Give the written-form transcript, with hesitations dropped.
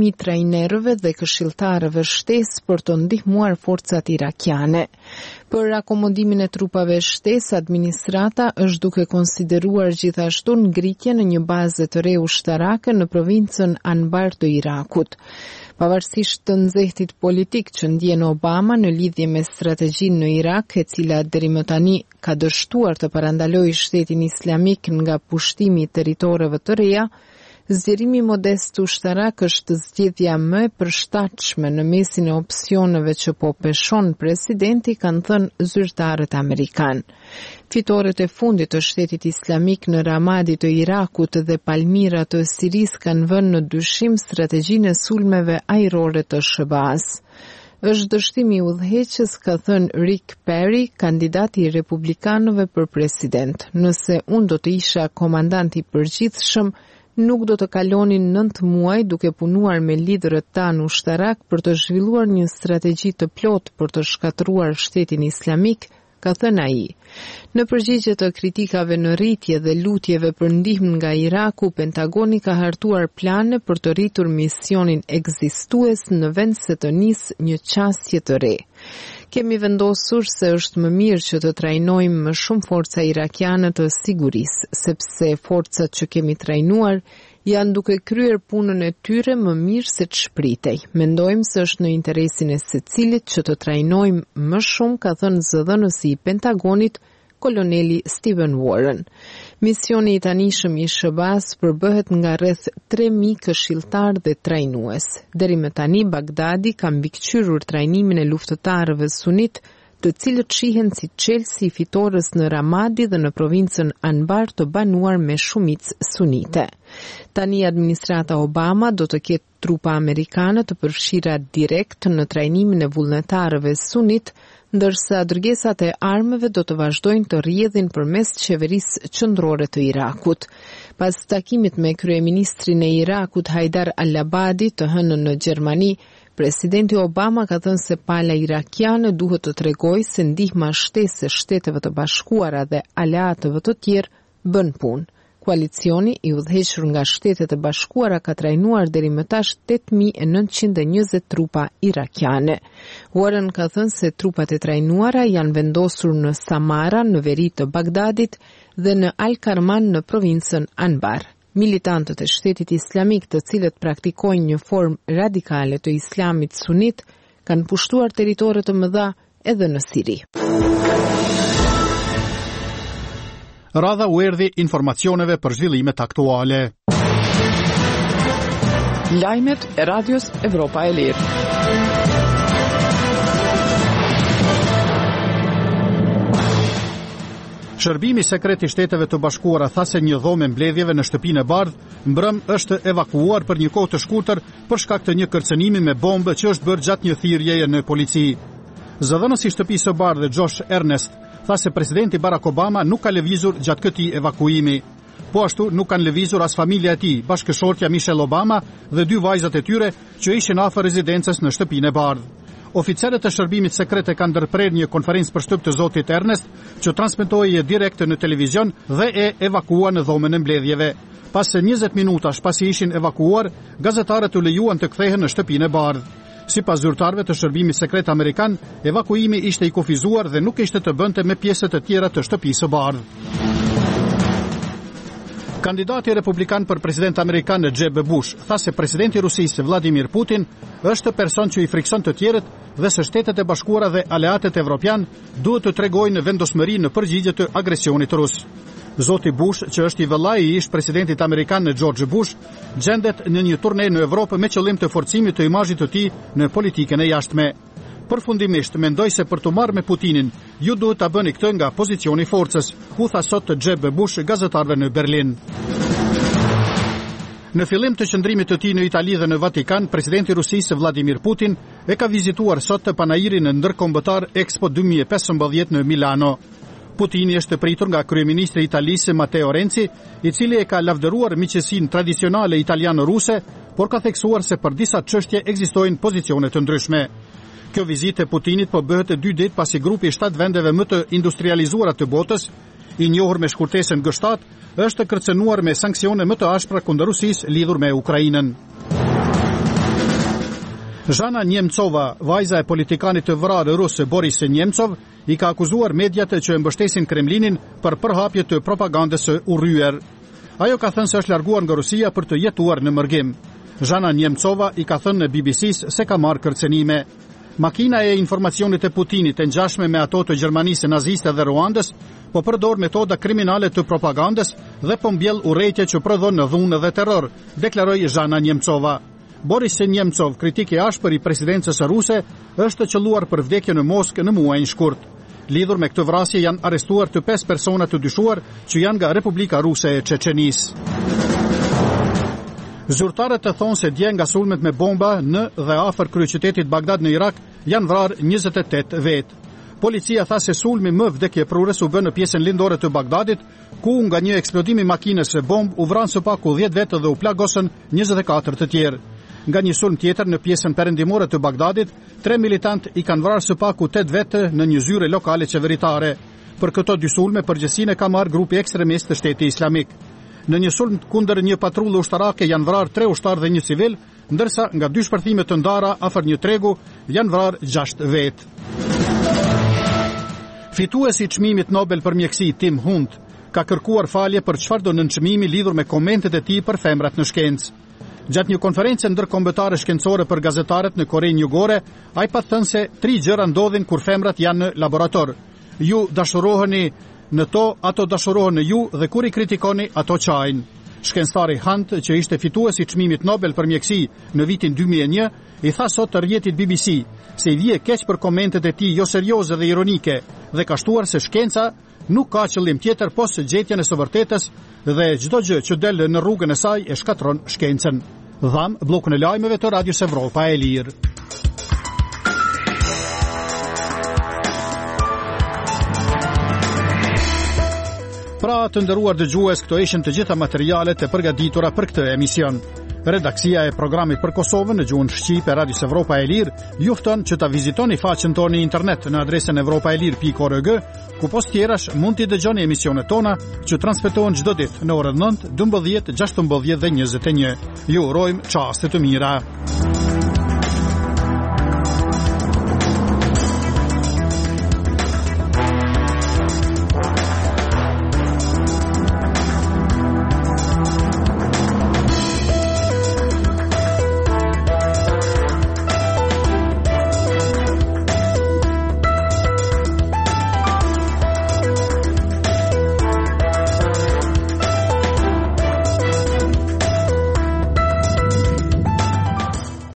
3.000 trajnerëve dhe këshilltarëve shtesë për të ndihmuar forcat irakiane. Për akomodimin e trupave shtesë, administrata është duke konsideruar gjithashtu ngritje në një bazë të re ushtarake në provincën Anbar të Irakut. Pavarësisht të nxehtit politik që ndjen Obama në lidhje me strategjinë në Irak, e cila deri më tani ka dështuar të parandalojë shtetin islamik nga pushtimi i territoreve të reja, zgjerimi modest ushtarak është zgjedhja më e përshtatshme në mesin e opsioneve që po peshon presidenti, kanë thënë zyrtarët amerikan. Fitoret e fundit të shtetit islamik në Ramadi të Irakut dhe Palmira të Siris kanë vënë në dyshim strategjinë e sulmeve ajrore të SBA-s. Është dështimi i udhëheqës, ka thënë Rick Perry, kandidati i republikanëve për president. Nëse unë do të isha komandant i përgjithshëm, nuk do të kalonin 9 muaj duke punuar me liderët tanë ushtarak për të zhvilluar një strategji të plotë për të shkatëruar shtetin islamik, ka thënë ai. Në përgjigje të kritikave në rritje dhe lutjeve për ndihmë nga Iraku, Pentagoni ka hartuar plane për të rritur misionin ekzistues në vend se të nisë një qasje të re. Kemi vendosur se është më mirë që të trajnojmë më shumë forca irakiane të sigurisë, sepse forcat që kemi trajnuar janë duke kryer punën e tyre më mirë se ç'pritej. Mendojmë se është në interesin e secilit që të trajnojmë më shumë, ka thënë zëdhënësi i Pentagonit, koloneli Stephen Warren. Misioni i tanishëm i SBA-s përbëhet nga rreth 3.000 këshilltar dhe trajnues. Deri më tani Bagdadi ka mbikëqyrur trajnimin e luftëtarëve sunit, të cilët shihen si çelësi i fitores në Ramadi dhe në provincën Anbar të banuar me shumicë sunite. Tani administrata Obama do të ketë trupa amerikane të përfshira direkt në trajnimin e vullnetarëve sunit, ndërsa dërgesat e armëve do të vazhdojnë të rrjedhin përmes qeverisë qendrore të Irakut. Pas takimit me kryeministrin e Irakut Haidar al-Abadi të hënën në Gjermani, presidenti Obama ka thënë se pala irakiane duhet të tregojë se ndihma shtesë e Shteteve të Bashkuara dhe aleatëve të tjerë bën punë. Koalicioni i udhëhequr nga Shtetet e Bashkuara ka trajnuar deri më tash 8.920 trupa irakiane. Warren ka thënë se trupat e trajnuara janë vendosur në Samara, në veri të Bagdadit, dhe në Al-Karman në provincën Anbar. Militantët e Shtetit Islamik, të cilët praktikojnë një formë radikale të Islamit sunit, kanë pushtuar territore të mëdha edhe në Siri. Radha u erdhi informacioneve për zhvillimet aktuale. Lajmet e Radios Evropa e Lirë. Shërbimi sekret i Shteteve të Bashkuara tha se një dhomë mbledhjeve në shtëpinë e bardhë mbrëm është evakuuar për një kohë të shkurtër për shkak të një kërcënimi me bombë që është bërë gjatë një thirrjeje në polici. Zëdhënësi i shtëpisë së bardhë Josh Ernest tha se presidenti Barack Obama nuk ka lëvizur gjatë këtij evakuimi. Po ashtu nuk kanë lëvizur as familja e tij, bashkëshortja Michelle Obama dhe 2 vajzat e tyre që ishin afër rezidencës në shtëpinë e bardhë. Oficerët e shërbimit sekret kanë ndërprer një konferencë për shtyp të zotit Ernest, që transmetohej direkt në televizion dhe e evakuan në dhomën e mbledhjeve. Pas se 20 minutash pasi ishin evakuar, gazetarët u lejuan të kthehen në shtëpinë e bardhë. Sipas zyrtarëve të shërbimit sekret amerikan, evakuimi ishte i kufizuar dhe nuk ishte të bënte me pjesët e tjera të shtëpisë së bardhë. Kandidati republikan për president amerikan Jeb Bush tha se presidenti i Rusisë Vladimir Putin është person që i frikson të tjerët dhe se Shtetet e Bashkuara dhe aleatët evropian duhet të tregojnë vendosmëri në përgjigje të agresionit rus. Zoti Bush, që është i vëllai i ish presidentit amerikan George Bush, gjendet në një turne në Evropë me qëllim të forcimit të imazhit të tij në politikën e jashtme. Përfundimisht, mendoj se për të marrë me Putinin, ju duhet ta bëni këtë nga pozicioni i forcës, u tha sot Jeb Bush gazetarëve në Berlin. Në fillim të qëndrimit të tij në Itali dhe në Vatikan, presidenti i Rusisë Vladimir Putin e ka vizituar sot panairin ndërkombëtar Expo 2015 në Milano. Putini është pritur nga kryeministri i Italisë Matteo Renzi, i cili e ka lavdëruar miqësinë tradicionale italiano-ruse, por ka theksuar se për disa çështje ekzistojnë pozicione të ndryshme. Kjo vizitë e Putinit po bëhet 2 ditë pasi grupi i 7 vendeve më të industrializuara të botës, i njohur me shkurtesën G7, është kërcënuar me sanksione më të ashpra kundër Rusisë lidhur me Ukrainën. Zhana Njemcova, vajza e politikanit të vrarë rus Boris Nemcov, i ka akuzuar mediat që e mbështesin Kremlinin për përhapje të propagandës së urryer. Ajo ka thënë se është larguar nga Rusia për të jetuar në mërgim. Zhana Njemcova i ka thënë në BBC-s se ka marrë kërcënime. Makina e informacionit e Putinit e ngjashme me ato të Gjermanisë naziste dhe Ruandës, po përdor metoda kriminale të propagandës dhe po mbjell urrëtie që prodhon në dhunë dhe terror, deklaroi Zhana Njemcova. Boris Nemcov, kritik i ashpër i presidencës ruse, është qelluar për vdekje në Moskë në muajin shkurt. Lidhur me këtë vrasje janë arrestuar të 5 persona të dyshuar që janë nga Republika Ruse e Çeçenisë. Zyrtarët e thonë se dje nga sulmet me bomba në dhe afër kryeqytetit Bagdad në Irak janë vrarë 28 vetë. Policia tha se sulmi më vdekjeprurës u bë në pjesën lindore të Bagdadit, ku nga një eksplodim i makinës së bombë u vranë së paku 10 vetë dhe u plagosën 24 të tjerë. Nga një sulm tjetër në pjesën perëndimore të Bagdadit, 3 militantë i kanë vrarë së paku 8 vetë në një zyre lokale qeveritare. Për këto dy sulme përgjegjësinë ka marrë grupi ekstremist të Shtetit Islamik. Në një sulm kundër një patrullë ushtarake janë vrarë 3 ushtarë dhe një civil, ndërsa nga 2 shpërthime të ndara afër një tregu janë vrarë 6 vetë. Fituesi i çmimit Nobel për mjeksi Tim Hunt ka kërkuar falje për çfarëdo nënçmimi lidhur me komentet e tij për femrat në shkencë. Gjatë një konferencë ndërkombëtare shkencore për gazetarët në Korenë Jugore, ai pa thënë se 3 gjëra ndodhin kur femrat janë në laborator. Ju dashuroheni në to, ato dashurohen në ju dhe kur i kritikoni, ato qajnë. Shkencëtari Hunt, që ishte fituesi i çmimit Nobel për mjeksi në vitin 2001, i tha sot të rrjetit BBC se i vije keq për komentet e tij jo serioze dhe ironike dhe ka shtuar se shkenca nuk ka qëllim tjetër posa gjetjen e së vërtetës dhe çdo gjë që del në rrugën e saj e shkatron shkencën. Dham bllokun e lajmeve të Radios Evropa e Lirë. Pra të nderuar dëgjues, këto ishin të gjitha materialet e përgatitura për këtë emision. Redaksia e programit për Kosovën në gjuhën shqipe Radios Evropa e Lirë ju fton që ta vizitoni faqen tonë në internet në adresën evropaelir.org, ku post tjerash mund t'i dëgjoni emisionet tona që transmetohen çdo ditë në orën 9, 12, 16 dhe 21. Ju urojmë çaste të mira.